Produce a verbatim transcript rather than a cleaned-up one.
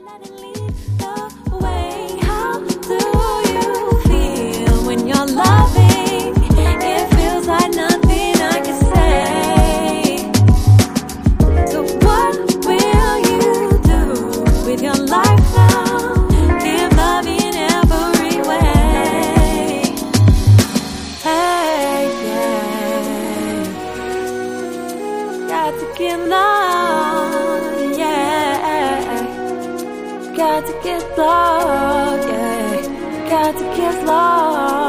Let it lead the way. How do you feel when you're loving? It feels like nothing I can say. So what will you do with your life now? Give love in every way. Hey, yeah. Got to give love, yeah. Got to give love, yeah. Got to give love.